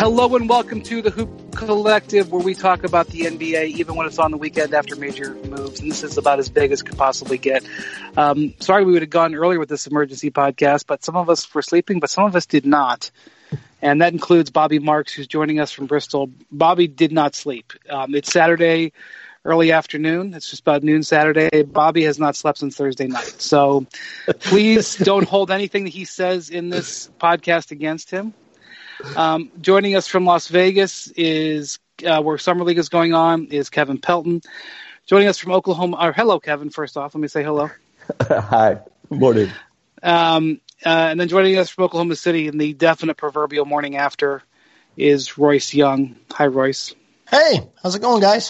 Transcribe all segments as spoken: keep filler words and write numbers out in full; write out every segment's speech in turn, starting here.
Hello and welcome to the Hoop Collective, where we talk about the N B A even when it's on the weekend after major moves, and this is about as big as it could possibly get. Um, sorry we would have gone earlier with this emergency podcast, but some of us were sleeping, but some of us did not. And that includes Bobby Marks, who's joining us from Bristol. Bobby did not sleep. Um, it's Saturday, early afternoon. It's just about noon Saturday. Bobby has not slept since Thursday night. So please don't hold anything that he says in this podcast against him. Um, joining us from Las Vegas is uh, where Summer League is going on is Kevin Pelton. Joining us from Oklahoma, or hello, Kevin. First off, let me say hello. Hi, good morning. Um, uh, and then joining us from Oklahoma City in the definite proverbial morning after is Royce Young. Hi, Royce. Hey, how's it going, guys?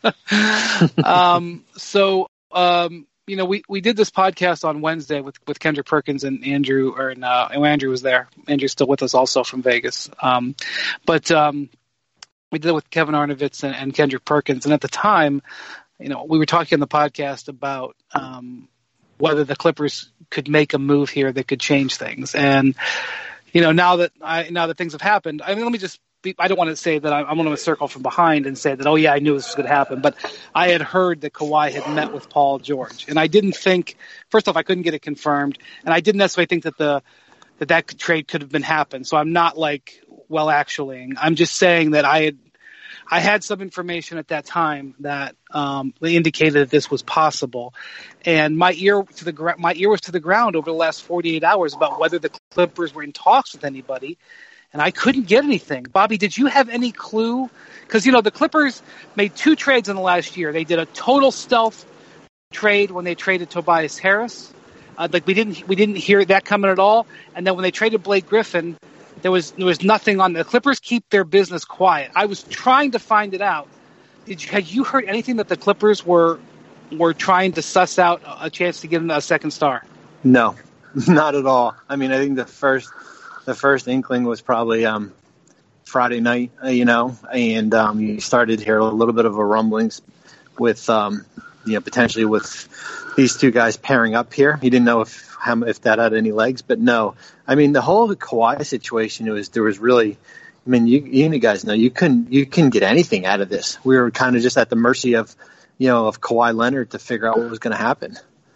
um, so. Um, You know, we, we did this podcast on Wednesday with, with Kendrick Perkins and Andrew, or uh, Andrew was there. Andrew's still with us also from Vegas. Um, but um, we did it with Kevin Arnovitz and, and Kendrick Perkins. And at the time, you know, we were talking on the podcast about um, whether the Clippers could make a move here that could change things. And, you know, now that I, now that things have happened, I mean, let me just I don't want to say that I'm going to circle from behind and say that, oh, yeah, I knew this was going to happen. But I had heard that Kawhi had met with Paul George. And I didn't think – first off, I couldn't get it confirmed. And I didn't necessarily think that the that, that trade could have been happened. So I'm not like, well, actually. I'm just saying that I had I had some information at that time that um, indicated that this was possible. And my ear to the gra- my ear was to the ground over the last forty-eight hours about whether the Clippers were in talks with anybody. And I couldn't get anything. Bobby, did you have any clue? Because, you know, the Clippers made two trades in the last year. They did a total stealth trade when they traded Tobias Harris. Uh, like we didn't we didn't hear that coming at all. And then when they traded Blake Griffin, there was there was nothing on the Clippers keep their business quiet. I was trying to find it out. Did you, had you heard anything that the Clippers were were trying to suss out a chance to give them a second star? No, not at all. I mean, I think the first The first inkling was probably um, Friday night, you know, and um, you started to hear a little bit of a rumblings with, um, you know, potentially with these two guys pairing up here. You didn't know if how, if that had any legs, but no. I mean, the whole Kawhi situation was there was really, I mean, you you guys know you couldn't you couldn't get anything out of this. We were kind of just at the mercy of, you know, of Kawhi Leonard to figure out what was going to happen.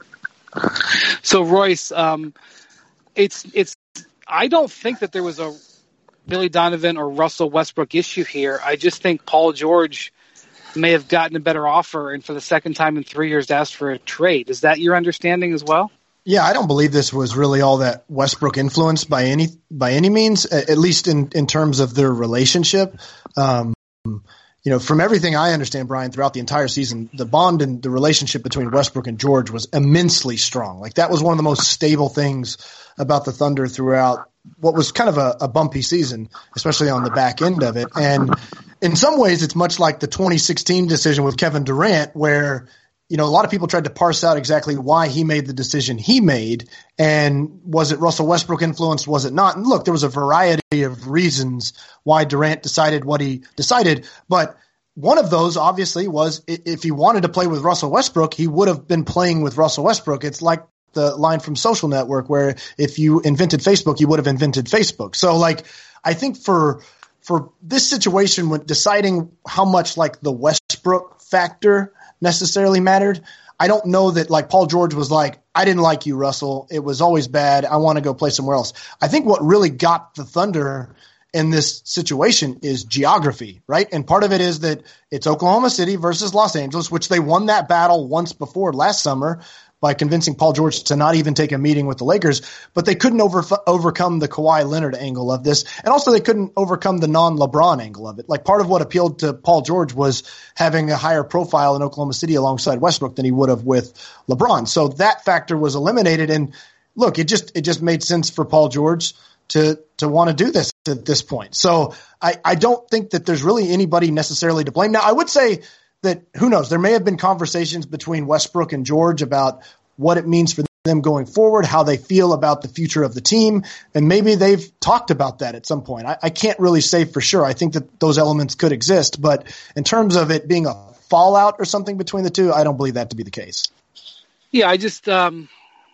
So Royce, um, it's it's. I don't think that there was a Billy Donovan or Russell Westbrook issue here. I just think Paul George may have gotten a better offer and for the second time in three years asked for a trade. Is that your understanding as well? Yeah, I don't believe this was really all that Westbrook influenced by any by any means, at least in, in terms of their relationship. Um, you know, from everything I understand, Brian, throughout the entire season, the bond and the relationship between Westbrook and George was immensely strong. Like that was one of the most stable things about the Thunder throughout what was kind of a, a bumpy season, especially on the back end of it. And in some ways, it's much like the twenty sixteen decision with Kevin Durant, where, you know, a lot of people tried to parse out exactly why he made the decision he made. And was it Russell Westbrook influenced? Was it not? And look, there was a variety of reasons why Durant decided what he decided. But one of those, obviously, was if he wanted to play with Russell Westbrook, he would have been playing with Russell Westbrook. It's like the line from Social Network where if you invented Facebook, you would have invented Facebook. So like, I think for, for this situation, when deciding how much like the Westbrook factor necessarily mattered, I don't know that like Paul George was like, I didn't like you, Russell. It was always bad. I want to go play somewhere else. I think what really got the Thunder in this situation is geography, right? And part of it is that it's Oklahoma City versus Los Angeles, which they won that battle once before last summer by convincing Paul George to not even take a meeting with the Lakers, but they couldn't over, overcome the Kawhi Leonard angle of this. And also they couldn't overcome the non-LeBron angle of it. Like part of what appealed to Paul George was having a higher profile in Oklahoma City alongside Westbrook than he would have with LeBron. So that factor was eliminated. And look, it just, it just made sense for Paul George to, to want to do this at this point. So I, I don't think that there's really anybody necessarily to blame. Now I would say that who knows, there may have been conversations between Westbrook and George about what it means for them going forward, how they feel about the future of the team, and maybe they've talked about that at some point. I, I can't really say for sure. I think that those elements could exist, but in terms of it being a fallout or something between the two, I don't believe that to be the case. Yeah, I just um,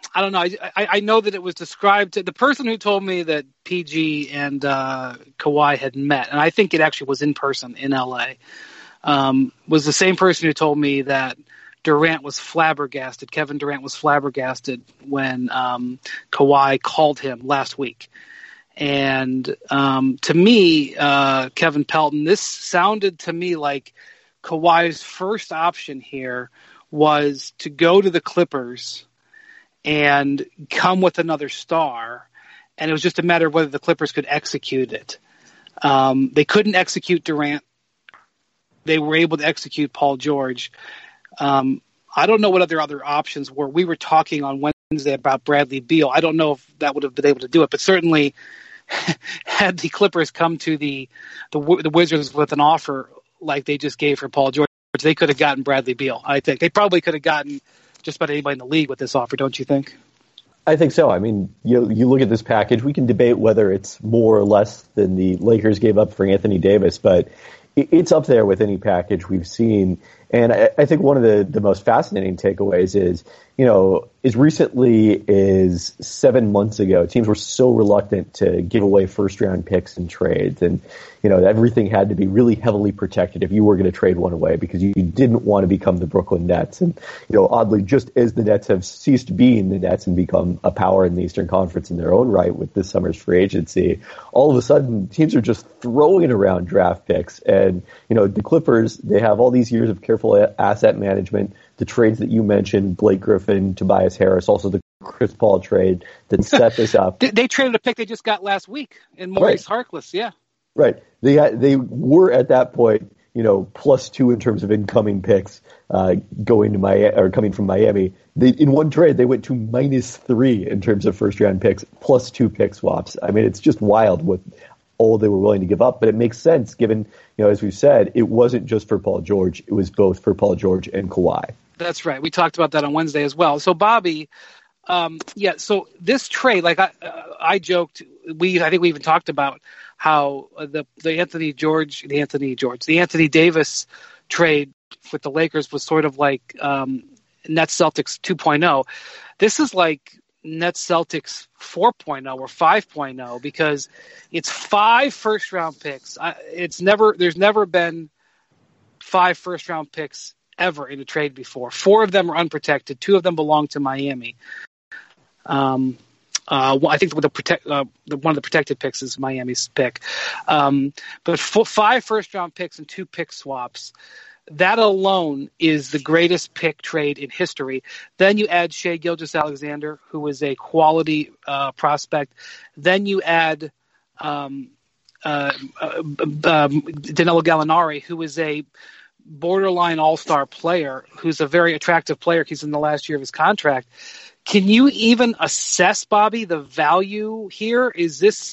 I don't know. I, I, I know that it was described to the person who told me that P G and uh, Kawhi had met, and I think it actually was in person in L A. Um, was the same person who told me that Durant was flabbergasted. Kevin Durant was flabbergasted when um, Kawhi called him last week. And um, to me, uh, Kevin Pelton, this sounded to me like Kawhi's first option here was to go to the Clippers and come with another star, and it was just a matter of whether the Clippers could execute it. Um, they couldn't execute Durant. They were able to execute Paul George. Um, I don't know what other other options were. We were talking on Wednesday about Bradley Beal. I don't know if that would have been able to do it, but certainly had the Clippers come to the, the the Wizards with an offer like they just gave for Paul George, they could have gotten Bradley Beal. I think they probably could have gotten just about anybody in the league with this offer, don't you think? I think so. I mean, you you look at this package, we can debate whether it's more or less than the Lakers gave up for Anthony Davis, but it's up there with any package we've seen. And I, I think one of the, the most fascinating takeaways is, you know, as recently as seven months ago, teams were so reluctant to give away first-round picks and trades. And, you know, everything had to be really heavily protected if you were going to trade one away because you didn't want to become the Brooklyn Nets. And, you know, oddly, just as the Nets have ceased being the Nets and become a power in the Eastern Conference in their own right with this summer's free agency, all of a sudden teams are just throwing around draft picks. And, you know, the Clippers, they have all these years of careful asset management, the trades that you mentioned, Blake Griffin, Tobias Harris, also the Chris Paul trade that set this up. they, they traded a pick they just got last week in Maurice right. Harkless, yeah. Right. They had, they were at that point, you know, plus two in terms of incoming picks uh, going to Miami or coming from Miami. They, in one trade, they went to minus three in terms of first round picks, plus two pick swaps. I mean, it's just wild what all they were willing to give up, but it makes sense given, you know, as we've said, it wasn't just for Paul George, it was both for Paul George and Kawhi. That's right. We talked about that on Wednesday as well. So Bobby, um, yeah, so this trade, like I, uh, I joked, we, I think we even talked about how the, the Anthony George, the Anthony George, the Anthony Davis trade with the Lakers was sort of like um, Nets Celtics two point oh. This is like Nets Celtics four point oh or five point oh because it's five first round picks. It's never there's never been five first round picks ever in a trade before. Four of them are unprotected. Two of them belong to Miami. Um, uh, I think the protect uh, the, one of the protected picks is Miami's pick. Um, but f- five first round picks and two pick swaps. That alone is the greatest pick trade in history. Then you add Shai Gilgeous-Alexander, who is a quality uh, prospect. Then you add um, uh, uh, um, Danilo Gallinari, who is a borderline all-star player, who's a very attractive player. He's in the last year of his contract. Can you even assess, Bobby, the value here? Is this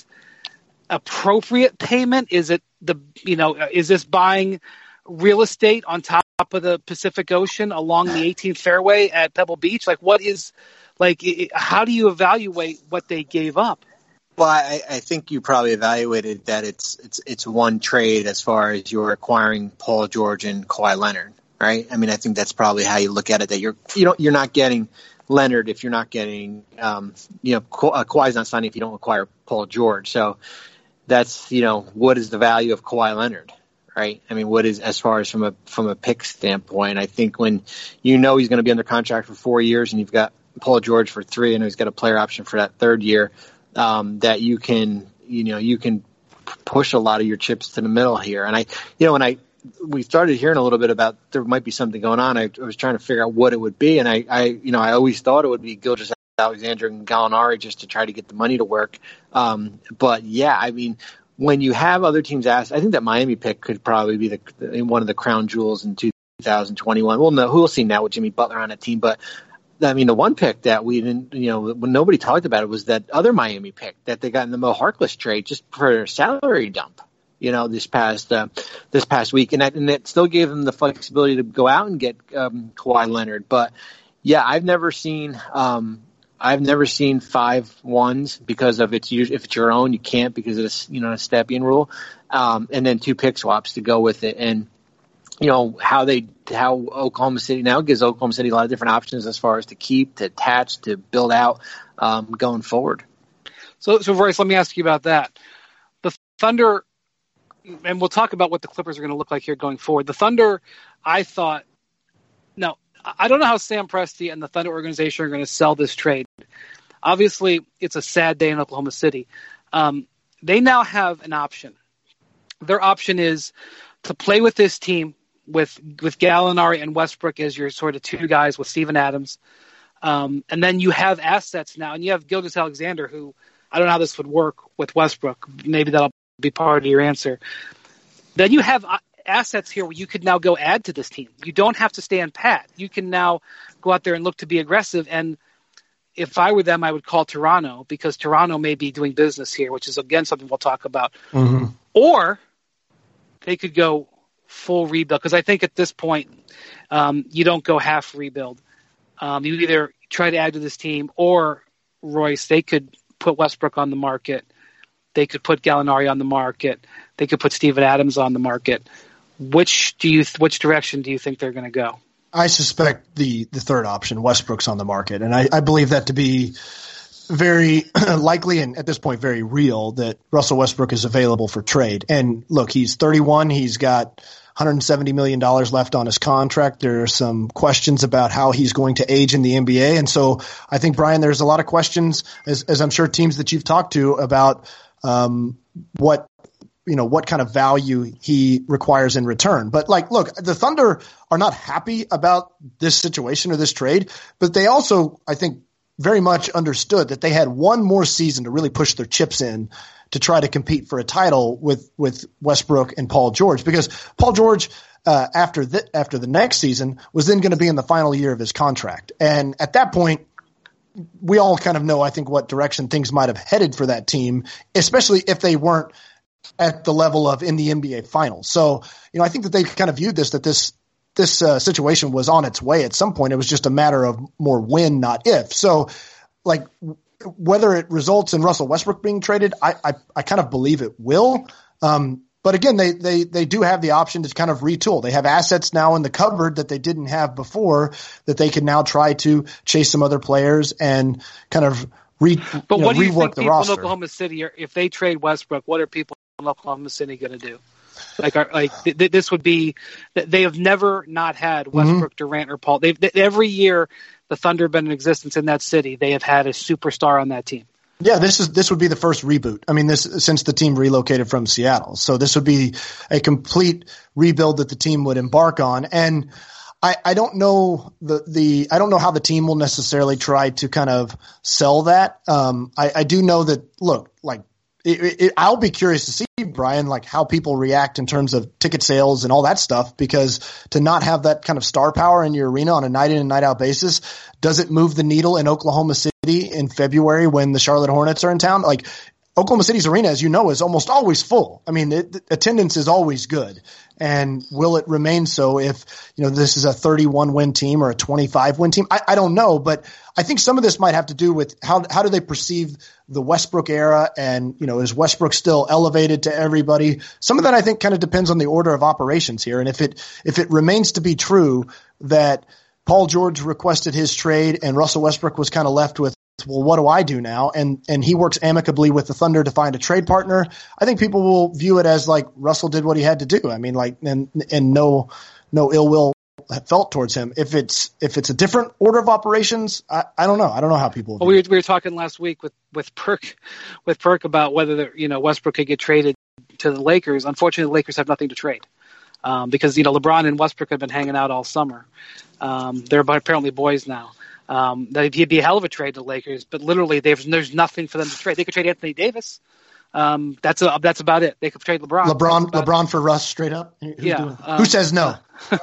appropriate payment? Is it the you know? Is this buying real estate on top of the Pacific Ocean along the eighteenth fairway at Pebble Beach? Like, what is, like, how do you evaluate what they gave up? Well, I, I think you probably evaluated that it's it's it's one trade as far as you're acquiring Paul George and Kawhi Leonard, right? I mean, I think that's probably how you look at it. That you're you don't you're not getting Leonard if you're not getting um, you know Ka- uh, Kawhi's not signing if you don't acquire Paul George. So that's you know what is the value of Kawhi Leonard? Right. I mean, what is as far as from a from a pick standpoint? I think when you know he's going to be under contract for four years and you've got Paul George for three and he's got a player option for that third year, um, that you can you know you can push a lot of your chips to the middle here. And I you know when I we started hearing a little bit about there might be something going on, I, I was trying to figure out what it would be, and I, I you know I always thought it would be Gilgeous-Alexander and Gallinari just to try to get the money to work. Um, but yeah, I mean. When you have other teams ask, I think that Miami pick could probably be the, the one of the crown jewels in two thousand twenty-one. We'll know who will see now with Jimmy Butler on that team, but I mean the one pick that we didn't, you know, when nobody talked about it was that other Miami pick that they got in the Mo Harkless trade just for their salary dump, you know, this past uh, this past week, and that, and it still gave them the flexibility to go out and get um, Kawhi Leonard. But yeah, I've never seen. Um, I've never seen five ones because of it's if it's your own you can't because of this you know a Stepien rule, um, and then two pick swaps to go with it. And you know, how they how Oklahoma City now gives Oklahoma City a lot of different options as far as to keep, to attach, to build out um, going forward. So, so Royce, let me ask you about that. The Thunder, and we'll talk about what the Clippers are going to look like here going forward. The Thunder, I thought, no, I don't know how Sam Presti and the Thunder organization are going to sell this trade. Obviously, it's a sad day in Oklahoma City. Um, they now have an option. Their option is to play with this team with with Gallinari and Westbrook as your sort of two guys with Steven Adams. Um, and then you have assets now, and you have Gilgeous-Alexander, who I don't know how this would work with Westbrook. Maybe that'll be part of your answer. Then you have assets here where you could now go add to this team. You don't have to stand pat. You can now go out there and look to be aggressive. And if I were them, I would call Toronto, because Toronto may be doing business here, which is, again, something we'll talk about. Mm-hmm. Or they could go full rebuild, because I think at this point um, you don't go half rebuild. Um, you either try to add to this team, or, Royce, they could put Westbrook on the market. They could put Gallinari on the market. They could put Steven Adams on the market. Which do you? Which direction do you think they're going to go? I suspect the the third option, Westbrook's on the market, and I, I believe that to be very likely, and at this point very real, that Russell Westbrook is available for trade. And look, he's thirty-one. He's got one hundred seventy million dollars left on his contract. There are some questions about how he's going to age in the N B A. And so I think, Brian, there's a lot of questions, as, as I'm sure teams that you've talked to, about um, what you know, what kind of value he requires in return. But like, look, the Thunder are not happy about this situation or this trade, but they also, I think, very much understood that they had one more season to really push their chips in to try to compete for a title with, with Westbrook and Paul George, because Paul George, uh, after the, after the next season was then going to be in the final year of his contract. And at that point, we all kind of know, I think, what direction things might have headed for that team, especially if they weren't at the level of in the N B A finals. So, you know, I think that they kind of viewed this, that this, this uh, situation was on its way at some point. It was just a matter of more when, not if. So, like, whether it results in Russell Westbrook being traded, I, I, I kind of believe it will. Um, but again, they, they, they do have the option to kind of retool. They have assets now in the cupboard that they didn't have before, that they can now try to chase some other players and kind of re, but you know, what do you rework think the people roster. in Oklahoma City, are, if they trade Westbrook, what are people in Oklahoma City going to do? Like, are, like th- th- this would be, they have never not had Westbrook, mm-hmm. Durant, or Paul. They've th- every year the Thunder have been in existence in that city, they have had a superstar on that team. Yeah, this is this would be the first reboot. I mean, this since the team relocated from Seattle, so this would be a complete rebuild that the team would embark on. And I, I don't know the the I don't know how the team will necessarily try to kind of sell that. Um, I, I do know that. Look, like. It, it, I'll be curious to see, Brian, like how people react in terms of ticket sales and all that stuff, because to not have that kind of star power in your arena on a night in and night out basis, does it move the needle in Oklahoma City in February when the Charlotte Hornets are in town? Like, Oklahoma City's arena, as you know, is almost always full. I mean, it, attendance is always good. And will it remain so if, you know, this is a thirty-one win team or a twenty-five win team? I, I don't know, but I think some of this might have to do with how, how do they perceive the Westbrook era, and, you know, is Westbrook still elevated to everybody? Some of that, I think, kind of depends on the order of operations here. And if it, if it remains to be true that Paul George requested his trade and Russell Westbrook was kind of left with, well, what do I do now? And and he works amicably with the Thunder to find a trade partner, I think people will view it as like Russell did what he had to do. I mean, like, and and no no ill will felt towards him. If it's if it's a different order of operations, I, I don't know. I don't know how people. Well, we were we were talking last week with with Perk with Perk about whether the, you know, Westbrook could get traded to the Lakers. Unfortunately, the Lakers have nothing to trade um, because, you know, LeBron and Westbrook have been hanging out all summer. Um, they're apparently boys now. Um, he'd be a hell of a trade to the Lakers, but literally there's nothing for them to trade. They could trade Anthony Davis. Um, that's a, that's about it. They could trade LeBron. LeBron, LeBron for Russ, straight up. Who's yeah. Um, Who says no?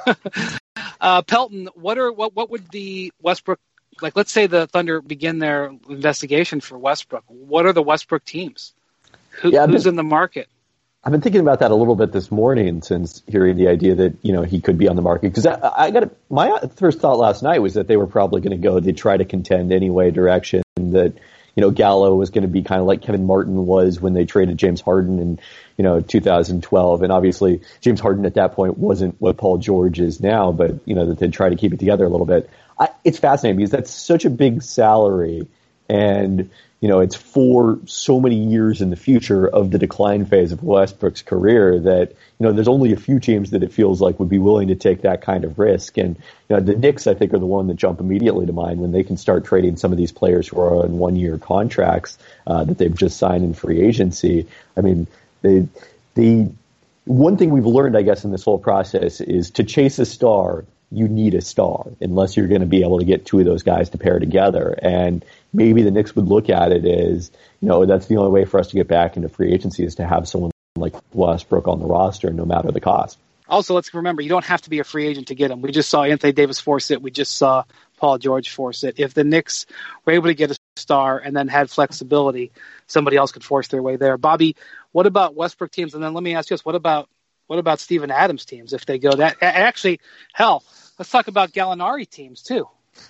uh, Pelton, what are what what would the Westbrook, like? Let's say the Thunder begin their investigation for Westbrook. What are the Westbrook teams? Who, yeah, who's been, in the market? I've been thinking about that a little bit this morning since hearing the idea that, you know, he could be on the market. Because I, I got my first thought last night was that they were probably going to go, they try to contend anyway direction, that you know, Gallo was going to be kind of like Kevin Martin was when they traded James Harden in, you know, two thousand twelve. And obviously James Harden at that point wasn't what Paul George is now, but, you know, that they'd try to keep it together a little bit. I, it's fascinating because that's such a big salary, and, you know, it's for so many years in the future of the decline phase of Westbrook's career that, you know, there's only a few teams that it feels like would be willing to take that kind of risk. And, you know, the Knicks, I think, are the one that jump immediately to mind when they can start trading some of these players who are on one-year contracts uh, that they've just signed in free agency. I mean, they, the one thing we've learned, I guess, in this whole process is to chase a star, you need a star, unless you're going to be able to get two of those guys to pair together. And maybe the Knicks would look at it as, you know, that's the only way for us to get back into free agency is to have someone like Westbrook on the roster, no matter the cost. Also, let's remember, you don't have to be a free agent to get him. We just saw Anthony Davis force it. We just saw Paul George force it. If the Knicks were able to get a star and then had flexibility, somebody else could force their way there. Bobby, what about Westbrook teams? And then let me ask you this, what about what about Steven Adams teams if they go that? Actually, hell, let's talk about Gallinari teams too.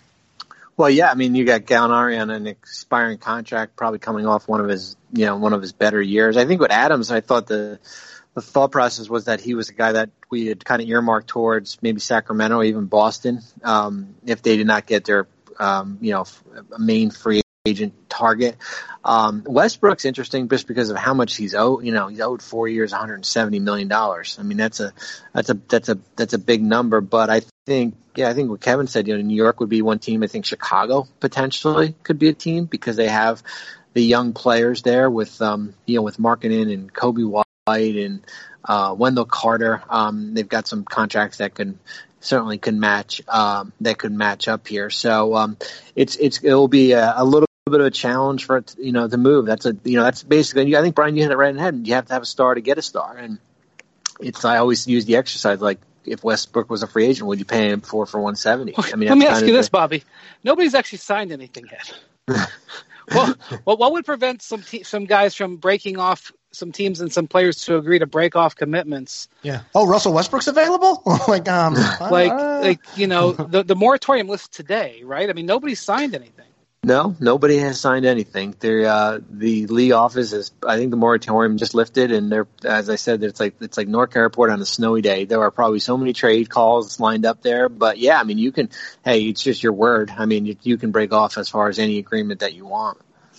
Well, yeah, I mean, you got Gallinari on an expiring contract, probably coming off one of his, you know, one of his better years. I think with Adams, I thought the the thought process was that he was a guy that we had kind of earmarked towards maybe Sacramento or even Boston, um, if they did not get their, um, you know, a main free agent target. Um, Westbrook's interesting just because of how much he's owed. You know, he's owed four years, one hundred seventy million dollars. I mean, that's a that's a that's a that's a big number. But I think, yeah, I think what Kevin said, you know, New York would be one team. I think Chicago potentially could be a team because they have the young players there with, um, you know, with Markkanen and Kobe White and uh, Wendell Carter. Um, they've got some contracts that can certainly can match um, that could match up here. So um, it's it's it will be a, a little bit of a challenge for it, you know, to move. That's a you know that's basically. I think Brian, you hit it right in the head. You have to have a star to get a star, and it's I always use the exercise like if Westbrook was a free agent, would you pay him four for one seventy? I mean, let me ask you this, the, Bobby. Nobody's actually signed anything yet. well, well, what would prevent some te- some guys from breaking off? Some teams and some players to agree to break off commitments. Yeah. Oh, Russell Westbrook's available? like, um, like, uh... like you know, the the moratorium lists today, right? I mean, nobody's signed anything. No, nobody has signed anything. They're, uh, the league office is, I think the moratorium just lifted, and they're, as I said, it's like it's like Newark Airport on a snowy day. There are probably so many trade calls lined up there, but yeah, I mean, you can. Hey, it's just your word. I mean, you, you can break off as far as any agreement that you want.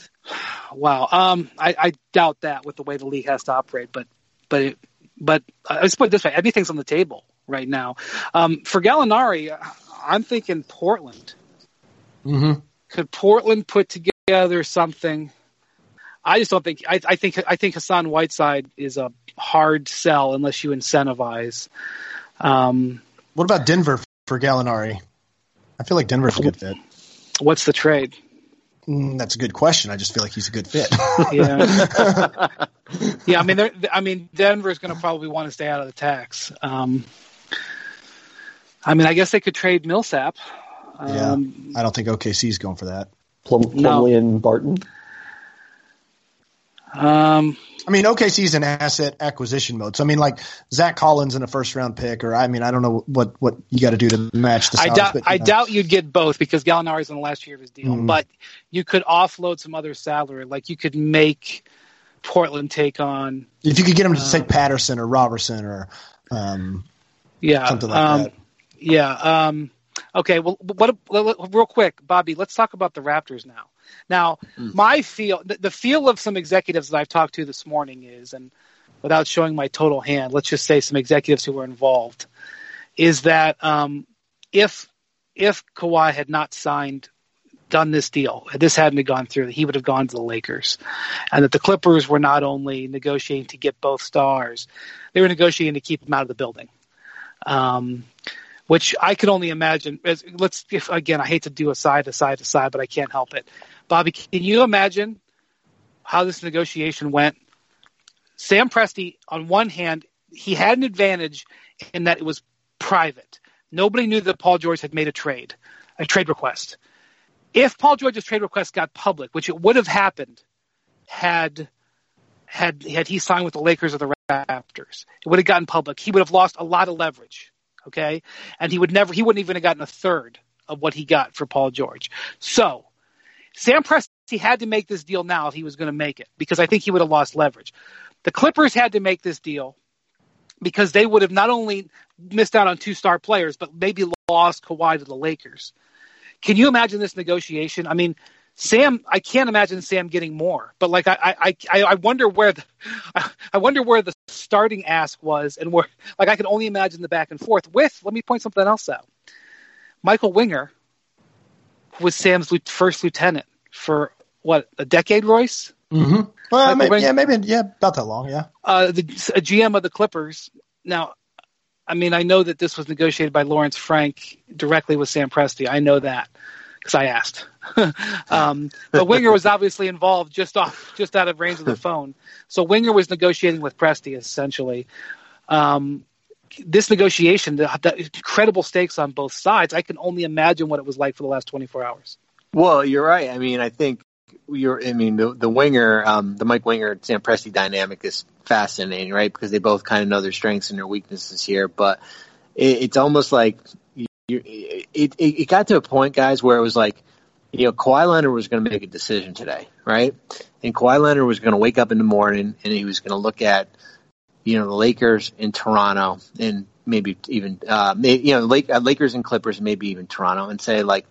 Wow, um, I, I doubt that with the way the league has to operate. But, but, it, but uh, let's put it this way: everything's on the table right now. Um, for Gallinari, I'm thinking Portland. Mm-hmm. Could Portland put together something? I just don't think. I, I think. I think Hassan Whiteside is a hard sell unless you incentivize. Um, what about Denver for Gallinari? I feel like Denver's a good fit. What's the trade? Mm, that's a good question. I just feel like he's a good fit. yeah, yeah. I mean, I mean, Denver is going to probably want to stay out of the tax. Um, I mean, I guess they could trade Millsap. Um, yeah, I don't think O K C is going for that. Plum, Plumlee no. and Barton. Um, I mean, O K C's in asset acquisition mode. So I mean, like Zach Collins in a first round pick, or I mean, I don't know what, what you got to do to match the. I salaries, doubt. but, I know. doubt you'd get both because Gallinari's in the last year of his deal. Mm-hmm. But you could offload some other salary, like you could make Portland take on. If you could get him to uh, take Patterson or Robertson or, um, yeah, something like um, that. Yeah. Um, okay. Well, what, what, real quick, Bobby, let's talk about the Raptors now. Now, mm. my feel, the, the feel of some executives that I've talked to this morning is, and without showing my total hand, let's just say some executives who were involved, is that um, if if Kawhi had not signed, done this deal, this hadn't gone through, he would have gone to the Lakers, and that the Clippers were not only negotiating to get both stars, they were negotiating to keep him out of the building. Um, which I could only imagine. As, let's if, again, I hate to do a side to side to side, but I can't help it. Bobby, can you imagine how this negotiation went? Sam Presti, on one hand, he had an advantage in that it was private. Nobody knew that Paul George had made a trade, a trade request. If Paul George's trade request got public, which it would have happened had had had he signed with the Lakers or the Raptors, it would have gotten public. He would have lost a lot of leverage. Okay, and he would never, he wouldn't even have gotten a third of what he got for Paul George. So Sam Presti had to make this deal now if he was going to make it, because I think he would have lost leverage. The Clippers had to make this deal because they would have not only missed out on two star players, but maybe lost Kawhi to the Lakers. Can you imagine this negotiation? I mean, Sam, I can't imagine Sam getting more, but like I, I, I, I wonder where the, I wonder where the starting ask was, and where, like, I can only imagine the back and forth. With, let me point something else out. Michael Winger was Sam's first lieutenant for what, a decade, Royce? Mm-hmm. Well, maybe, yeah, maybe, yeah, about that long, yeah. Uh, the a G M of the Clippers. Now, I mean, I know that this was negotiated by Lawrence Frank directly with Sam Presti. I know that because I asked. um, but Winger was obviously involved just off, just out of range of the phone. So Winger was negotiating with Presti essentially. Um, this negotiation, the, the incredible stakes on both sides. I can only imagine what it was like for the last twenty-four hours. Well, you're right. I mean, I think you're. I mean, the, the Winger, um, the Mike Winger Sam Presti dynamic is fascinating, right? Because they both kind of know their strengths and their weaknesses here. But it, it's almost like you, it, it. It got to a point, guys, where it was like, you know, Kawhi Leonard was going to make a decision today, right? And Kawhi Leonard was going to wake up in the morning and he was going to look at, you know, the Lakers in Toronto and maybe even, uh, maybe, you know, Lake, uh, Lakers and Clippers, maybe even Toronto, and say, like,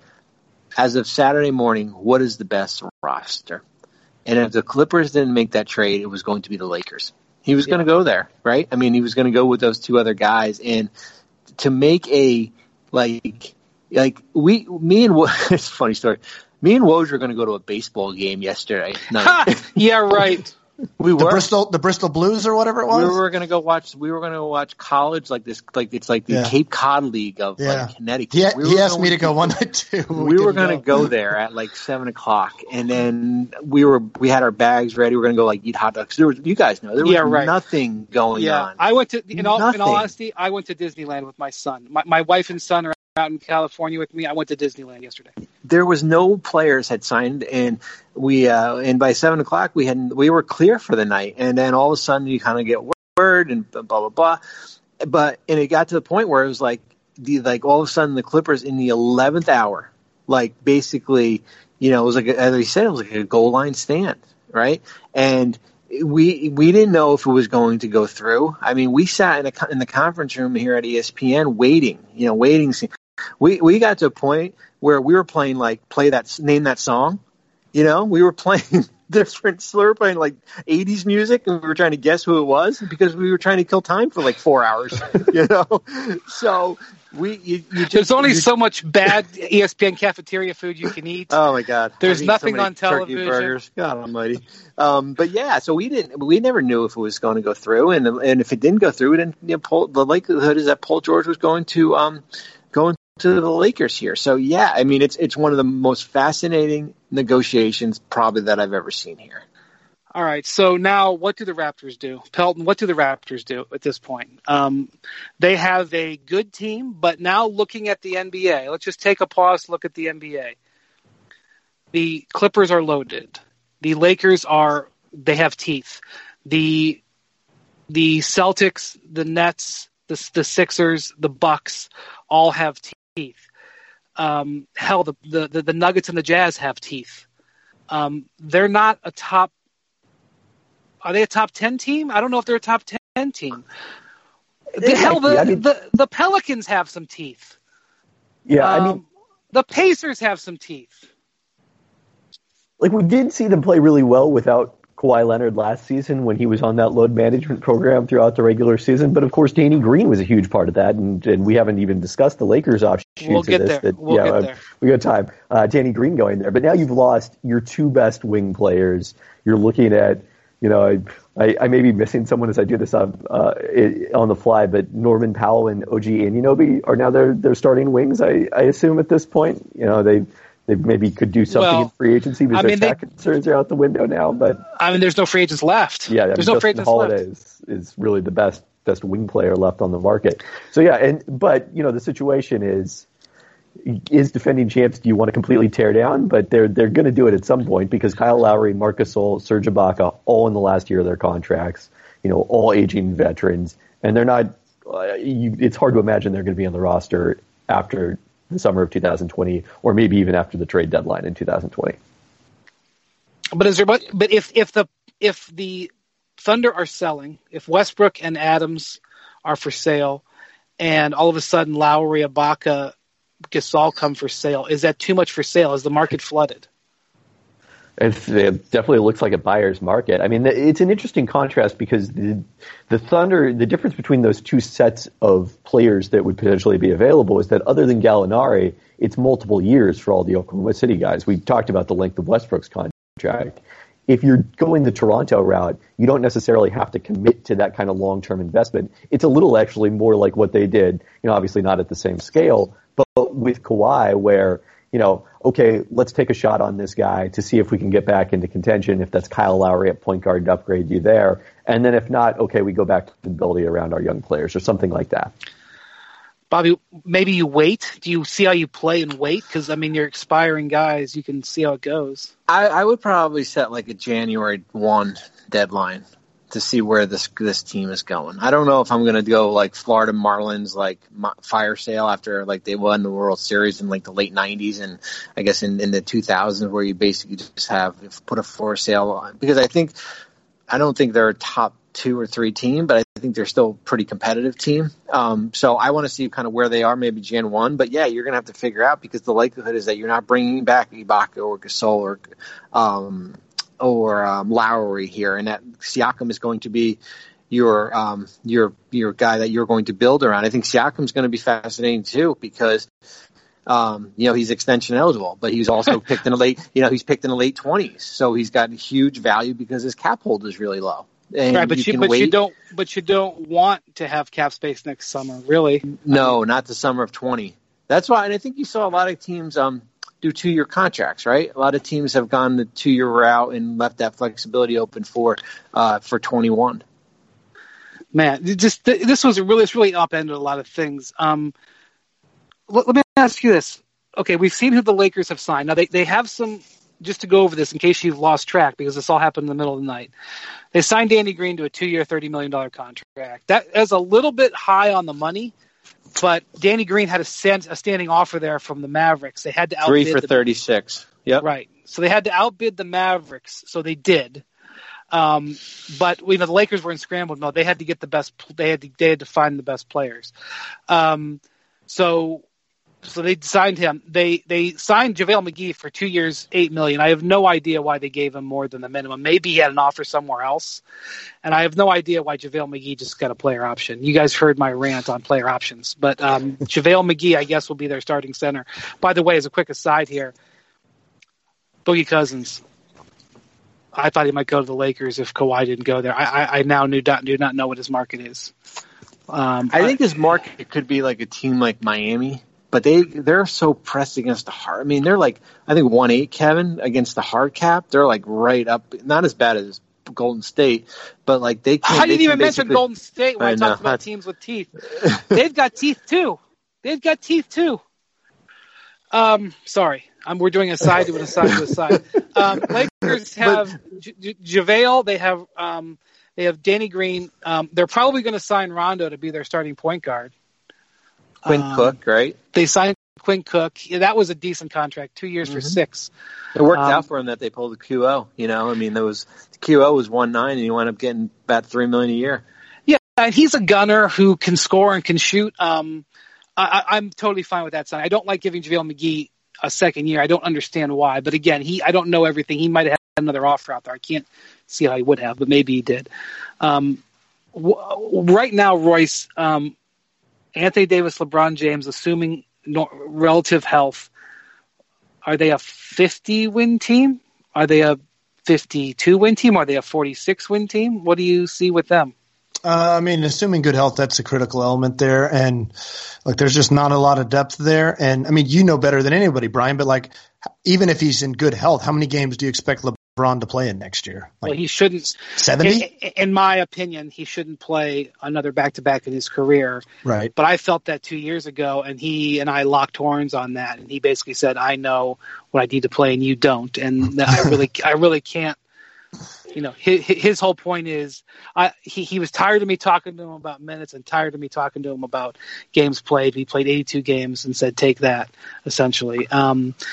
as of Saturday morning, what is the best roster? And if the Clippers didn't make that trade, it was going to be the Lakers. He was yeah. going to go there, right? I mean, he was going to go with those two other guys. And to make a, like, like we, me and, it's a funny story. Me and Woj were going to go to a baseball game yesterday night. Yeah, right. We the were Bristol, the Bristol Blues or whatever it was. We were going to go watch. We were going to watch college, like this, like it's like the yeah. Cape Cod League of yeah. like Connecticut. He, we he asked me to go one night too. We, we were going to go. go there at like seven o'clock, and then we were we had our bags ready. We were going to go like eat hot dogs. There was, you guys know, there was yeah, right. nothing going yeah. on. I went to in all, nothing. in all honesty, I went to Disneyland with my son. My, my wife and son are out in California with me. I went to Disneyland yesterday. There was no players had signed, and we uh, and by seven o'clock we had we were clear for the night. And then all of a sudden you kind of get word and blah blah blah. But and it got to the point where it was like the like all of a sudden the Clippers in the eleventh hour, like basically, you know, it was like as I said, it was like a goal line stand, right? And we we didn't know if it was going to go through. I mean, we sat in a in the conference room here at E S P N waiting, you know, waiting. We we got to a point where we were playing like play that name that song, you know. We were playing different. We were playing like eighties music, and we were trying to guess who it was because we were trying to kill time for like four hours, you know. So we you, you just, there's only you, so much bad E S P N cafeteria food you can eat. Oh my God! There's I've nothing so on television. Turkey burgers. God Almighty! Um, but yeah, so we didn't. We never knew if it was going to go through, and and if it didn't go through, then you know, Paul, the likelihood is that Paul George was going to um going to the Lakers here. So yeah, I mean, it's it's one of the most fascinating negotiations probably that I've ever seen here. All right, so now what do the Raptors do? Pelton, what do the Raptors do at this point? Um, they have a good team, but now looking at the N B A, let's just take a pause, look at the N B A. The Clippers are loaded. The Lakers are, they have teeth. The the Celtics, the Nets, the, the Sixers, the Bucks all have teeth. Um, hell, the, the, the Nuggets and the Jazz have teeth. Um, they're not a top. Are they a top ten team? I don't know if they're a top ten team. The hell, the, I mean, the the Pelicans have some teeth. Yeah, um, I mean, the Pacers have some teeth. Like, we did see them play really well without Kawhi Leonard last season when he was on that load management program throughout the regular season. But of course, Danny Green was a huge part of that, and, and we haven't even discussed the Lakers offshoots we'll get of this. There. That, we'll yeah, get uh, there. We got time. Uh, Danny Green going there, but now you've lost your two best wing players. You're looking at, you know, I, I, I may be missing someone as I do this on uh, on the fly, but Norman Powell and O G Anunoby are now their their starting wings. I, I assume at this point, you know, they. They maybe could do something well, in free agency because I mean, their tax they, concerns are out the window now. But I mean, there's no free agents left. Yeah, I there's mean, no free Justin agents Holiday left. Is, is really the best best wing player left on the market. So yeah, and but you know the situation is is defending champs. Do you want to completely tear down? But they're they're going to do it at some point because Kyle Lowry, Marc Gasol, Serge Ibaka, all in the last year of their contracts. You know, all aging veterans, and they're not. Uh, you, it's hard to imagine they're going to be on the roster after the summer of two thousand twenty, or maybe even after the trade deadline in two thousand twenty. But is there? But if if the if the Thunder are selling, if Westbrook and Adams are for sale, and all of a sudden Lowry, Ibaka, Gasol come for sale, is that too much for sale? Is the market flooded? It, it definitely looks like a buyer's market. I mean, it's an interesting contrast because the, the Thunder, the difference between those two sets of players that would potentially be available is that other than Gallinari, it's multiple years for all the Oklahoma City guys. We talked about the length of Westbrook's contract. If you're going the Toronto route, you don't necessarily have to commit to that kind of long-term investment. It's a little actually more like what they did, you know, obviously not at the same scale, but with Kawhi where, you know, okay, let's take a shot on this guy to see if we can get back into contention. If that's Kyle Lowry at point guard to upgrade you there. And then if not, okay, we go back to building around our young players or something like that. Bobby, maybe you wait. Do you see how you play and wait? Because, I mean, you're expiring guys. You can see how it goes. I, I would probably set like a January first deadline to see where this this team is going. I don't know if I'm going to go like Florida Marlins, like fire sale after like they won the World Series in like the late nineties and I guess in, in the two thousands where you basically just have put a for sale on. Because I think I don't think they're a top two or three team, but I think they're still a pretty competitive team. Um, so I want to see kind of where they are, maybe Jan one. But yeah, you're going to have to figure out because the likelihood is that you're not bringing back Ibaka or Gasol or um, or um, Lowry here, and that Siakam is going to be your um, your your guy that you're going to build around. I think Siakam's going to be fascinating too because um, you know he's extension eligible, but he's also picked in the late you know he's picked in the late twenties, so he's got huge value because his cap hold is really low. And right, but you, you but wait. you don't but you don't want to have cap space next summer, really. No, I mean, not the summer of twenty. That's why, and I think you saw a lot of teams um, do two-year contracts, right? A lot of teams have gone the two-year route and left that flexibility open for uh, for twenty-one. Man, just this was a really it's really upended a lot of things. Um, let, let me ask you this: okay, we've seen who the Lakers have signed. Now they they have some. Just to go over this in case you've lost track because this all happened in the middle of the night. They signed Danny Green to a two-year, thirty million dollars contract. That is a little bit high on the money, but Danny Green had a, stand, a standing offer there from the Mavericks. They had to outbid Three for the, thirty-six. Yep. Right. So they had to outbid the Mavericks, so they did. Um, but you know the Lakers were in scramble mode. They had to get the best. They had to. They had to find the best players. Um, so. So they signed him. They they signed JaVale McGee for two years, eight million. I have no idea why they gave him more than the minimum. Maybe he had an offer somewhere else, and I have no idea why JaVale McGee just got a player option. You guys heard my rant on player options, but um, JaVale McGee, I guess, will be their starting center. By the way, as a quick aside here, Boogie Cousins. I thought he might go to the Lakers if Kawhi didn't go there. I, I, I now do not, do not know what his market is. Um, I think his market could be like a team like Miami. But they, they're so pressed against the hard. I mean, they're like, I think one eight, Kevin, against the hard cap. They're like right up, not as bad as Golden State, but like they can't. I didn't even mention Golden State when I, I talked about teams with teeth. They've got teeth too. They've got teeth too. Um, sorry. Um, we're doing a side to an aside to a side. Um, Lakers have J- J- JaVale. They have, um, they have Danny Green. Um, they're probably going to sign Rondo to be their starting point guard. Quinn um, Cook, right? They signed Quinn Cook. Yeah, that was a decent contract, two years mm-hmm. for six. It worked um, out for him that they pulled the Q O. You know, I mean, there was the Q O was one nine, and he wound up getting about three million a year. Yeah, and he's a gunner who can score and can shoot. Um, I, I'm totally fine with that sign. I don't like giving JaVale McGee a second year. I don't understand why, but again, he I don't know everything. He might have had another offer out there. I can't see how he would have, but maybe he did. Um, w- right now, Royce. Um, Anthony Davis, LeBron James, assuming no, relative health, are they a fifty-win team? Are they a fifty-two-win team? Are they a forty-six-win team? What do you see with them? Uh, I mean, assuming good health, that's a critical element there. And, like, there's just not a lot of depth there. And, I mean, you know better than anybody, Brian, but, like, even if he's in good health, how many games do you expect LeBron to play in next year? Like, well, he shouldn't. seventy? In, in my opinion, he shouldn't play another back-to-back in his career. Right. But I felt that two years ago, and he and I locked horns on that. And he basically said, I know what I need to play, and you don't. And I really, I really can't. You know, his, his whole point is I, he, he was tired of me talking to him about minutes and tired of me talking to him about games played. He played eighty-two games and said, take that, essentially. Um,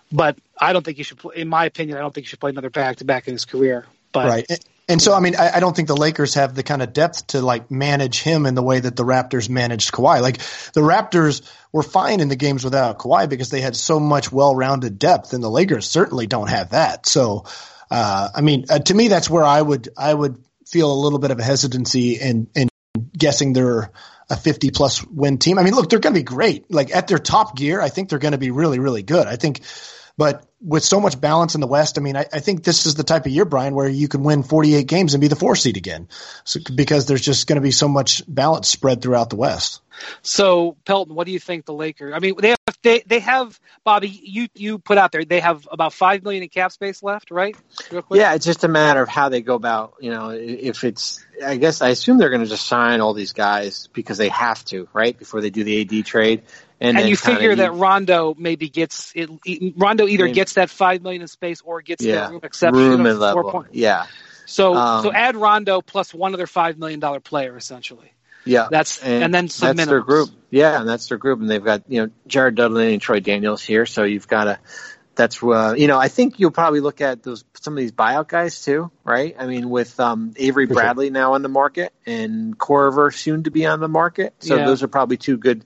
but I don't think he should play, in my opinion, I don't think he should play another back-to-back in his career. But, right. And, and so, I mean, I, I don't think the Lakers have the kind of depth to like manage him in the way that the Raptors managed Kawhi. Like the Raptors were fine in the games without Kawhi because they had so much well-rounded depth, and the Lakers certainly don't have that. So, uh, I mean, uh, to me, that's where I would, I would feel a little bit of a hesitancy in, in guessing they're a fifty plus win team. I mean, look, they're going to be great. Like at their top gear, I think they're going to be really, really good. I think, but with so much balance in the West, I mean, I, I think this is the type of year, Brian, where you can win forty-eight games and be the four seed again, so, because there's just going to be so much balance spread throughout the West. So, Pelton, what do you think the Lakers? I mean, they have they they have Bobby. You you put out there they have about five million in cap space left, right? Real quick. Yeah, it's just a matter of how they go about. You know, if it's, I guess I assume they're going to just sign all these guys because they have to, right, before they do the A D trade. And, and you figure that use, Rondo maybe gets it. Rondo either maybe, gets that five million in space or gets yeah, the room exception room of and four level. points. Yeah. So um, so add Rondo plus one other five million dollar player essentially. Yeah, that's and, and then some that's minimums. Their group. Yeah, and that's their group, and they've got you know Jared Dudley and Troy Daniels here, so you've got to. That's uh, you know I think you'll probably look at those some of these buyout guys too, right? I mean with um, Avery For Bradley sure. now on the market and Corver soon to be on the market, so yeah. those are probably two good.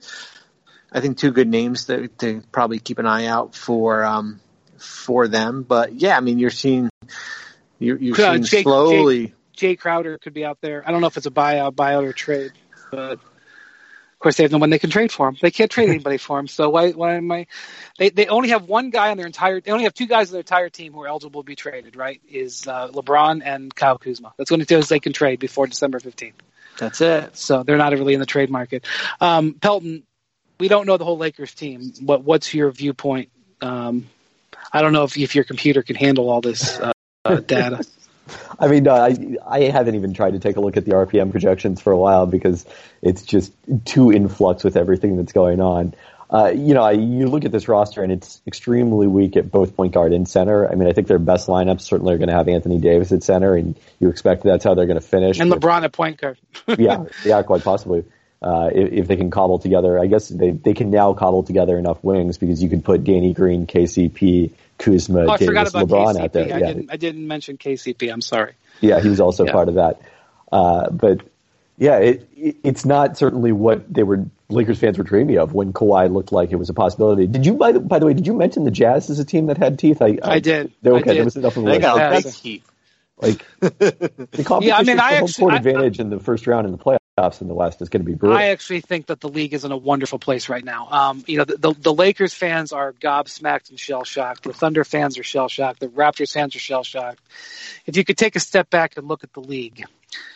I think two good names to, to probably keep an eye out for um, for them. But yeah, I mean you're seeing you're, you're uh, seeing Jake, slowly. Jake, Jay Crowder could be out there. I don't know if it's a buyout, buyout or trade, but of course they have no one they can trade for him. They can't trade anybody for him. So why why am I? They they only have one guy on their entire. They only have two guys on their entire team who are eligible to be traded. Right? Is uh, LeBron and Kyle Kuzma. That's the only two they can trade before December fifteenth. That's it. So they're not really in the trade market. Um, Pelton. We don't know the whole Lakers team. What what's your viewpoint? Um, I don't know if if your computer can handle all this uh, uh, data. I mean, uh, I I haven't even tried to take a look at the R P M projections for a while because it's just too in flux with everything that's going on. Uh, you know, I, you look at this roster and it's extremely weak at both point guard and center. I mean, I think their best lineups certainly are going to have Anthony Davis at center, and you expect that's how they're going to finish. And LeBron at point guard. yeah, yeah, quite possibly. Uh, if, if they can cobble together, I guess they, they can now cobble together enough wings because you could put Danny Green, K C P, Kuzma, oh, Davis, LeBron K C P. out there. I, yeah. didn't, I didn't mention K C P. I'm sorry. Yeah, he was also yeah. part of that. Uh, but yeah, it, it, it's not certainly what they were Lakers fans were dreaming of when Kawhi looked like it was a possibility. Did you, by the, by the way, did you mention the Jazz as a team that had teeth? I, I, I did. They're okay. I did. There was enough of a They got yeah, big teeth. Like the competition yeah, I mean, for I home actually, court I, advantage I, in the first round in the playoffs in the West is going to be brutal. I actually think that the league is in a wonderful place right now. Um, you know, the, the, the Lakers fans are gobsmacked and shell shocked. The Thunder fans are shell shocked. The Raptors fans are shell shocked. If you could take a step back and look at the league.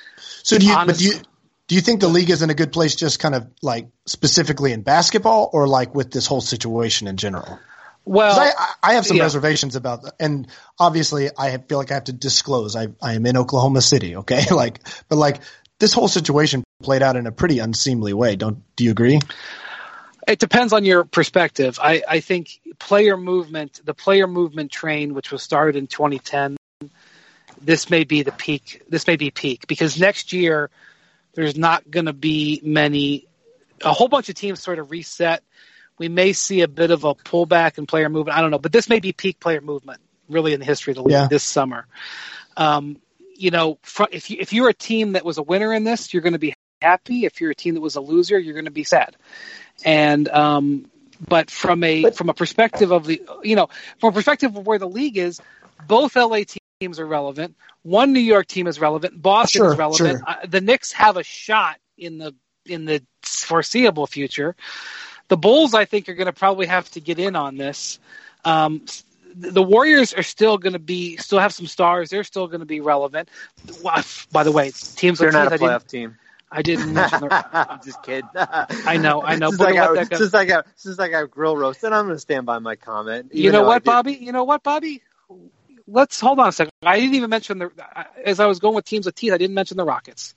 So do you? Honestly, but do you? Do you think the league is in a good place, just kind of like specifically in basketball, or like with this whole situation in general? Well, I, I have some yeah. reservations about that, and obviously I feel like I have to disclose I, I am in Oklahoma City, okay? like, but like this whole situation played out in a pretty unseemly way. Don't do you agree? It depends on your perspective. I, I think player movement, the player movement train, which was started in twenty ten, this may be the peak. This may be peak because next year there's not going to be many. A whole bunch of teams sort of reset. We may see a bit of a pullback in player movement. I don't know, but this may be peak player movement really in the history of the league yeah. this summer. Um, you know, if you, if you're a team that was a winner in this, you're going to be happy. If you're a team that was a loser, you're going to be sad. And um, but from a but, from a perspective of the you know from a perspective of where the league is, both L A teams are relevant. One New York team is relevant. Boston sure, is relevant. Sure. Uh, the Knicks have a shot in the in the foreseeable future. The Bulls, I think, are going to probably have to get in on this. Um, the Warriors are still going to be, still have some stars. They're still going to be relevant. By the way, teams they're like not teams, a playoff I team. I didn't mention. The, I'm just kidding. I know, I know. Since I got, since I got, since I got grill roasted, I'm going to stand by my comment. You know what, Bobby? You know what, Bobby? Let's hold on a second. I didn't even mention the. As I was going with teams with teeth, I didn't mention the Rockets.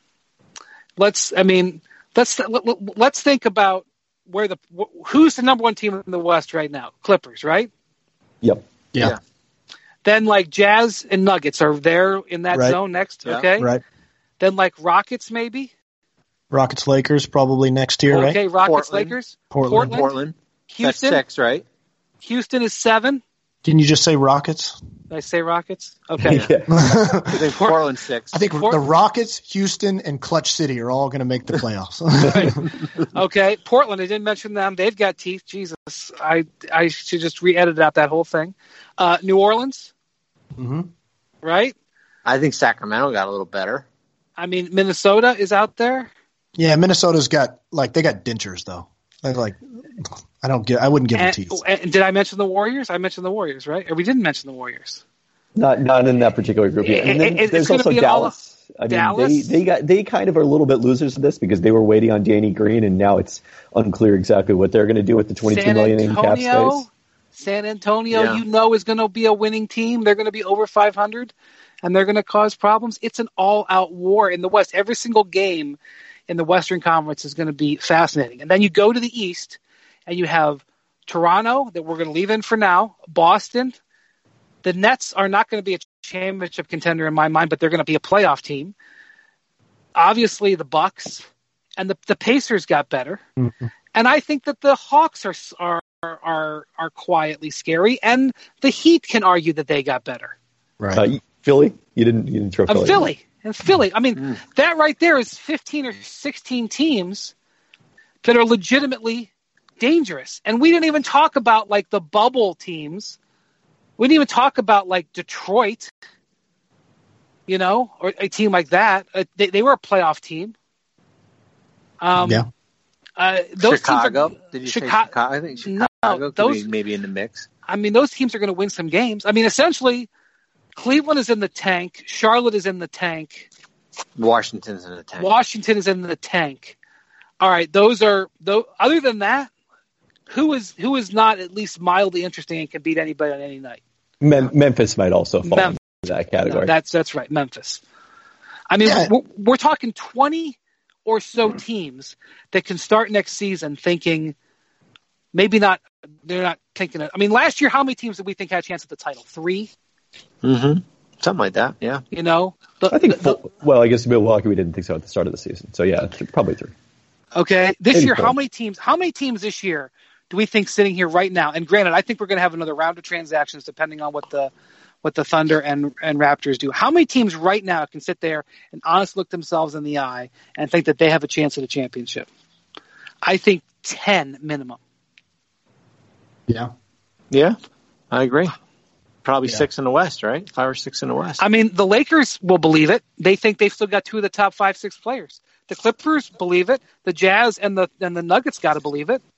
Let's. I mean, let's let's think about. Where the who's the number one team in the West right now? Clippers, right? Yep. Yeah. yeah. Then like Jazz and Nuggets are there in that right. zone next. Yeah. Okay. Right. Then like Rockets maybe. Rockets Lakers probably next year, okay, right? Okay, Rockets Portland. Lakers. Portland. Portland. Portland. Houston. That's six, right? Houston is seven. Didn't you just say Rockets? Did I say Rockets? Okay. Yeah. I think Portland's six. I think Port- the Rockets, Houston, and Clutch City are all going to make the playoffs. Okay. Portland, I didn't mention them. They've got teeth. Jesus. I I should just re-edit out that whole thing. Uh, New Orleans. Mm-hmm. Right? I think Sacramento got a little better. I mean, Minnesota is out there. Yeah, Minnesota's got, like, they got dentures, though. They're like, I don't get, I wouldn't give them And, teeth. and did I mention the Warriors? I mentioned the Warriors, right? Or we didn't mention the Warriors. Not not in that particular group yet. And then It- it's there's gonna also be an all- Dallas. I mean, Dallas? they they got they kind of are a little bit losers in this because they were waiting on Danny Green, and now it's unclear exactly what they're going to do with the twenty-two San million in cap Antonio, space. San Antonio, Yeah. you know, is going to be a winning team. They're going to be over five hundred, and they're going to cause problems. It's an all-out war in the West. Every single game in the Western Conference is going to be fascinating. And then you go to the East, and you have Toronto that we're going to leave in for now, Boston. The Nets are not going to be a championship contender in my mind, but they're going to be a playoff team. Obviously, the Bucks and the, the Pacers got better. Mm-hmm. And I think that the Hawks are are are are quietly scary, and the Heat can argue that they got better. Right. Uh, Philly, you didn't you didn't throw And Philly. Philly, and Philly. I mean, Mm. that right there is fifteen or sixteen teams that are legitimately dangerous. And we didn't even talk about like the bubble teams. We didn't even talk about like Detroit, you know, or a team like that. Uh, they, they were a playoff team. Um, Yeah. Uh, those Chicago. Teams are, Did you Chicago, say Chicago? I think Chicago No, could those- be maybe in the mix. I mean, those teams are going to win some games. I mean, essentially, Cleveland is in the tank. Charlotte is in the tank. Washington's in the tank. Washington is in the tank. All right, those are those. Other than that, who is who is not at least mildly interesting and can beat anybody on any night? Mem- Memphis might also fall Memphis. into that No, category. that's that's right, Memphis. I mean, Yeah. we're, we're talking twenty or so teams that can start next season thinking maybe not. They're not thinking it. I mean, last year, how many teams did we think had a chance at the title? Three. Mm-hmm. Something like that. Yeah. You know, the, I think. the- full, well, I guess Milwaukee we didn't think so at the start of the season. So yeah, th- probably three. Okay, this Maybe year, four. how many teams? How many teams this year do we think sitting here right now? And granted, I think we're going to have another round of transactions depending on what the what the Thunder and and Raptors do. How many teams right now can sit there and honestly look themselves in the eye and think that they have a chance at a championship? I think ten minimum. Yeah. Yeah. I agree. Probably Yeah. six in the West, right? Five or six in the West. I mean, the Lakers will believe it. They think they've still got two of the top five, six players. The Clippers believe it. The Jazz and the and the Nuggets got to believe it.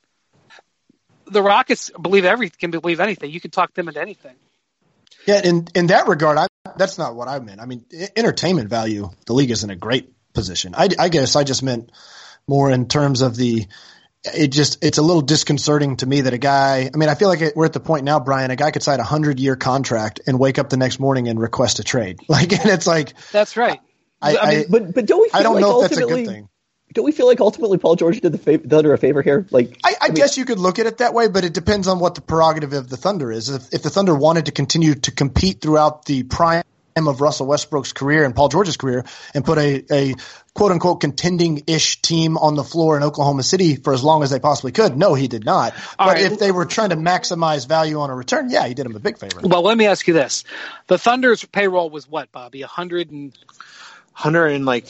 The Rockets believe every can believe anything. You can talk them into anything. Yeah, in in that regard, I, that's not what I meant. I mean, i- entertainment value, the league is in a great position. I, I guess I just meant more in terms of the. It just it's a little disconcerting to me that a guy. I mean, I feel like it, we're at the point now, Brian. A guy could sign a hundred year contract and wake up the next morning and request a trade. Like, and it's like That's right. I I mean, I, But but don't we? Feel I don't like know if that's a ultimately- good thing. Don't we feel like ultimately Paul George did the fav- the Thunder a favor here? Like I, I mean, guess you could look at it that way, but it depends on what the prerogative of the Thunder is. If, if the Thunder wanted to continue to compete throughout the prime of Russell Westbrook's career and Paul George's career and put a, a quote unquote contending ish team on the floor in Oklahoma City for as long as they possibly could, no, he did not. All But right. if they were trying to maximize value on a return, yeah, he did him a big favor. well, let me ask you this: the Thunder's payroll was what, Bobby? A hundred and hundred and like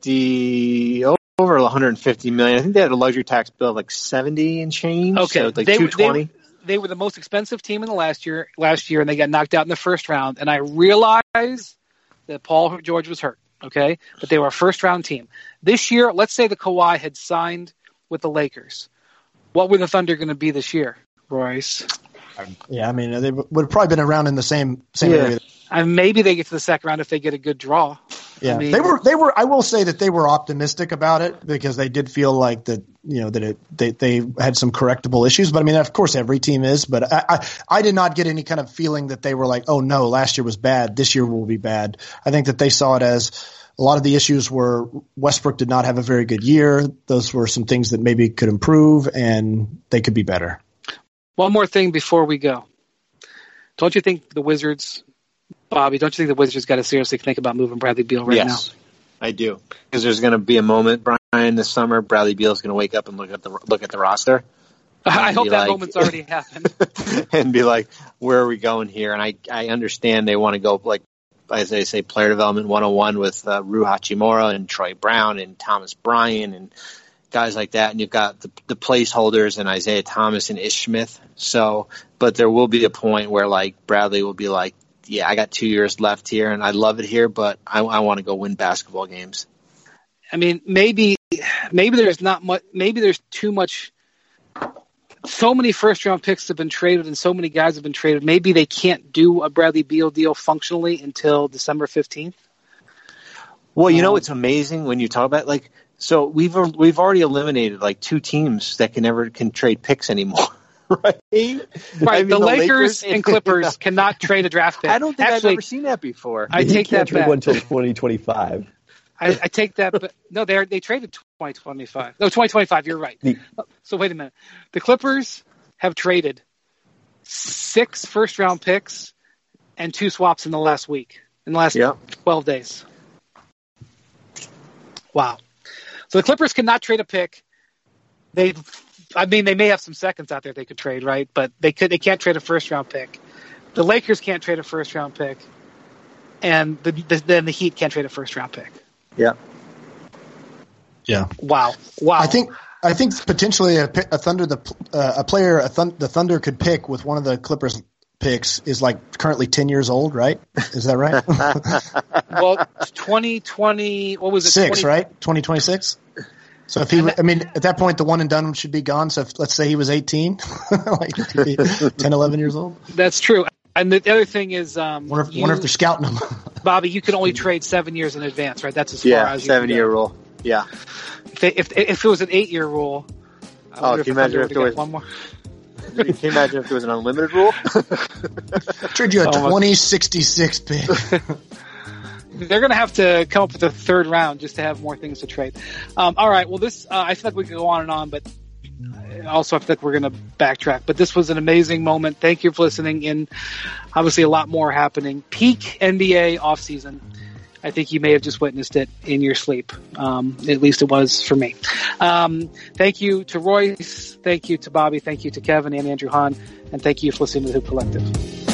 fifty over one hundred fifty million. I think they had a luxury tax bill of like seventy and change. okay. so like they, two were- they, twenty. were- they were the most expensive team in the last year. Last year, and they got knocked out in the first round. And I realized that Paul George was hurt. Okay, but they were a first round team. This year, let's say the Kawhi had signed with the Lakers. What were the Thunder going to be this year, Royce? Yeah, I mean, they would have probably been around in the same same Yeah. area. And maybe they get to the second round if they get a good draw. Yeah, I mean, they were. They were. I will say that they were optimistic about it because they did feel like that. You know that it, they they had some correctable issues. But I mean, of course, every team is. But I, I I did not get any kind of feeling that they were like, oh no, last year was bad. This year will be bad. I think that they saw it as a lot of the issues were Westbrook did not have a very good year. Those were some things that maybe could improve and they could be better. One more thing before we go. Don't you think the Wizards, Bobby, don't you think the Wizards got to seriously think about moving Bradley Beal right yes, I do. Because there's going to be a moment, Brian, this summer. Bradley Beal's going to wake up and look at the look at the roster, I hope that like, moment's already happened. And be like, where are we going here? And I, I understand they want to go, like, as they say, player development one oh one with uh, Rui Hachimura and Troy Brown and Thomas Bryant and guys like that. And you've got the, the placeholders and Isaiah Thomas and Ish Smith. So, but there will be a point where, like, Bradley will be like, yeah, I got two years left here and I love it here, but I, I want to go win basketball games. I mean, maybe, maybe there's not much, maybe there's too much. So many first round picks have been traded and so many guys have been traded. Maybe they can't do a Bradley Beal deal functionally until December fifteenth. Well, you know, it's amazing when you talk about, like, so we've, we've already eliminated like two teams that can never can trade picks anymore. Right. Right. I mean, the, the Lakers, Lakers and Clippers cannot trade a draft pick. I don't think Actually, I've ever seen that before. I He take can't that trade back. one until twenty twenty-five. I, I take that. But no, they they traded twenty twenty-five. No, twenty twenty-five. You're right. The- So wait a minute. The Clippers have traded six first round picks and two swaps in the last week, in the last Yeah. twelve days. Wow. So the Clippers cannot trade a pick. They, I mean, they may have some seconds out there they could trade, right? But they could. They can't trade a first round pick. The Lakers can't trade a first round pick, and the, the, then the Heat can't trade a first round pick. Yeah. Yeah. Wow. Wow. I think I think potentially a, pi- a Thunder the uh, a player a thun- the Thunder could pick with one of the Clippers picks is like currently ten years old, right? Is that right? Well, twenty twenty. What was it? Six, twenty right? Twenty twenty six. So if he, I mean, at that point, the one and done should be gone. So if, let's say he was eighteen, like ten, eleven years old. That's true. And the, the other thing is, um, Wonder if, you, wonder if they're scouting him. Bobby, you can only trade seven years in advance, right? That's as far Yeah, as you seven can year go. rule. Yeah. If, they, if if it was an eight year rule, I Oh, wonder can you the Thunder imagine if there would've was- got one more. Can you imagine if there was an unlimited rule? Trade you a Almost. twenty sixty-six pick. They're going to have to come up with a third round just to have more things to trade. Um, all right. Well, this uh, I feel like we could go on and on, but also I feel like we're going to backtrack. But this was an amazing moment. Thank you for listening. And obviously, a lot more happening. Peak N B A offseason. I think you may have just witnessed it in your sleep. Um, at least it was for me. Um, thank you to Royce. Thank you to Bobby. Thank you to Kevin and Andrew Hahn. And thank you for listening to the Hoop Collective.